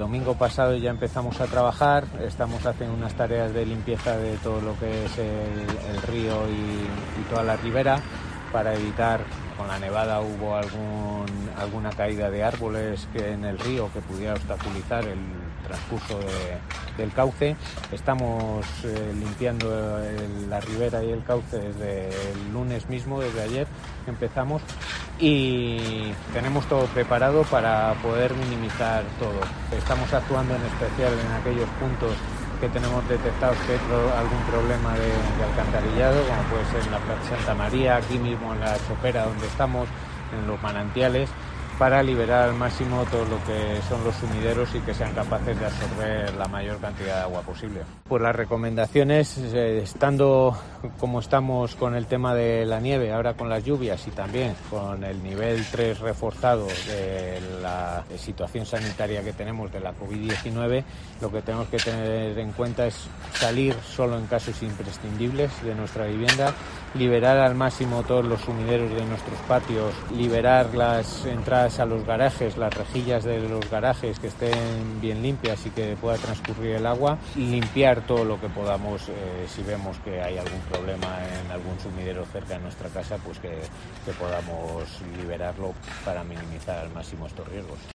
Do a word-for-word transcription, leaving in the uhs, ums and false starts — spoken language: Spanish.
domingo pasado ya empezamos a trabajar, estamos haciendo unas tareas de limpieza de todo lo que es el, el río y, y toda la ribera para evitar, con la nevada hubo algún, alguna caída de árboles que en el río que pudiera obstaculizar el transcurso de, del cauce. Estamos eh, limpiando el, la ribera y el cauce desde el lunes mismo, desde ayer empezamos, y tenemos todo preparado para poder minimizar todo. Estamos actuando en especial en aquellos puntos que tenemos detectados que hay pro, algún problema de, de alcantarillado, como puede ser en la Plaza Santa María, aquí mismo en la Chopera donde estamos, en los manantiales, para liberar al máximo todo lo que son los sumideros y que sean capaces de absorber la mayor cantidad de agua posible. Pues las recomendaciones, eh, estando como estamos con el tema de la nieve, ahora con las lluvias y también con el nivel tres reforzado de la situación sanitaria que tenemos de la covid diecinueve, lo que tenemos que tener en cuenta es salir solo en casos imprescindibles de nuestra vivienda, liberar al máximo todos los sumideros de nuestros patios, liberar las entradas a los garajes, las rejillas de los garajes que estén bien limpias y que pueda transcurrir el agua, limpiar todo lo que podamos, eh, si vemos que hay algún problema en algún sumidero cerca de nuestra casa, pues que, que podamos liberarlo para minimizar al máximo estos riesgos.